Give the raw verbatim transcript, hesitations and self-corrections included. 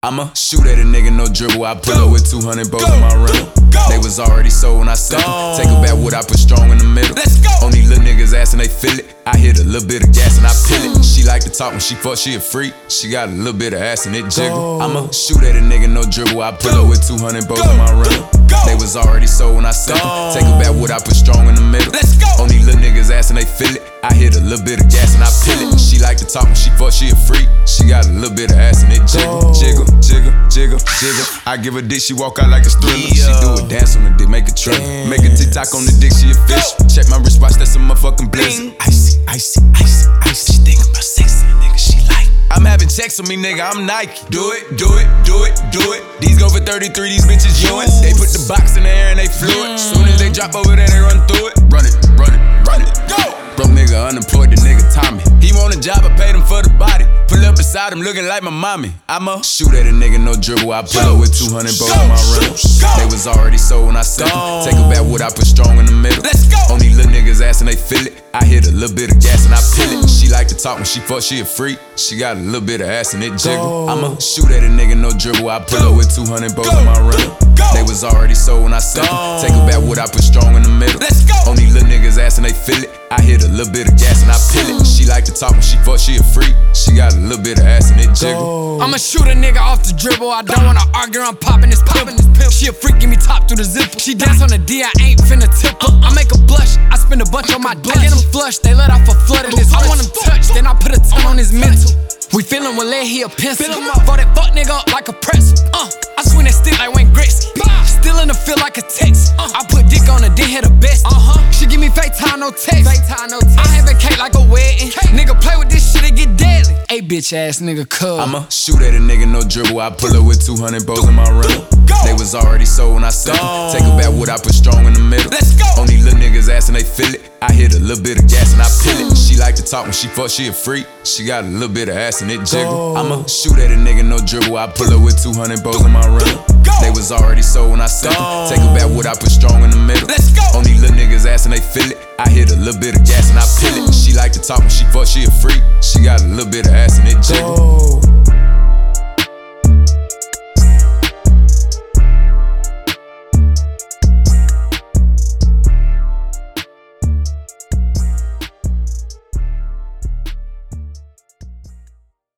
I'ma shoot at a nigga, no dribble. I pull up with two hundred bows in my rental. They was already sold when I sent them. Take a back wood, I put strong in the middle. Let's go. Only little niggas ass and they feel it. I hit a little bit of gas and I peel it. She like to talk when she fuck, she a freak. She got a little bit of ass and it jiggle. I'ma shoot at a nigga, no dribble. I pull up with two hundred bows in my rental. They was already sold when I sent them. Take a back wood, I put strong in the middle. Let's go. Only little niggas ass and they feel it. I hit a little bit of gas and I peel it. She like to talk when she fuck, she a freak. She got a little bit of ass and it jiggle. Jiggle, jiggle, jiggle, jiggle. I give her dick, she walk out like a thriller. She do a dance on the dick, make a trip. Make a TikTok on the dick, she a fish. Check my wristwatch, that's a motherfucking blizzard. Icy, icy, icy, icy. She think about sex, nigga, she like. I'm having checks on me, nigga, I'm Nike. Do it, do it, do it, do it. These go for thirty-three, these bitches yours. They put the box in the air and they flew it. Soon as they drop over there, they run through it. Run it, run it, run it, go! Broke nigga unemployed, the nigga Tommy. He want a job, I paid him for the body. Pull up beside him looking like my mommy. I'ma shoot at a nigga, no dribble. I pull up with two hundred bows in my rental. They was already sold when I sent them. Take a back wood, I put strong in the middle. Let's go. Only little niggas ass and they feel it. I hit a little bit of gas and I peel it. She like to talk when she fuck, she a freak. She got a little bit of ass and it jiggle. I'ma shoot at a nigga, no dribble. I pull up with two hundred bows in my rental. They was already sold when I sent them. Take a back wood, I put strong in the middle. Let's go. Only little niggas ass and they feel it. I hit a little bit of gas and I peel it. She like to talk when she fuck, she a freak. She got a little bit of ass and it jiggle. I'ma shoot a nigga off the dribble. I don't wanna argue, I'm popping this pimple. She a freak, give me top through the zipper. She dance on the D, I ain't finna tip her. I make her blush, I spend a bunch on my dick. I get them flushed, they let off a flood of this. I want him touched, then I put a ton on his mental. We feelin' with lead, he a pencil. For that fuck nigga up like a press. Uh, I swing that stick like Wayne Gretzky. Still in the field like a text. Uh, I put dick on her, then hit the best. Uh-huh. She give me fake time, no text. Fake time, no text. I have a cake like a wedding. Cake. Nigga play with this shit, it get deadly. Hey bitch ass nigga, cuz I'ma shoot at a nigga, no dribble. I pull up with two hundred bows in my rental. They was already sold when I sent them. Take a back wood, I put strong in the middle. Let's go. Only little niggas ass and they feel it. I hit a little bit of gas and I peel it. She like to talk when she fuck, she a freak. She got a little bit of ass and it jiggle. I'ma shoot at a nigga, no dribble. I pull up with two hundred bows in my rental. They was already sold when I sent them. Take a back wood, I put strong in the middle. Let's go. Only little niggas ass and they feel it. I hit a little bit of gas and I peel it. She like to talk when she fuck, she a freak. She got a little bit of ass and it jiggle.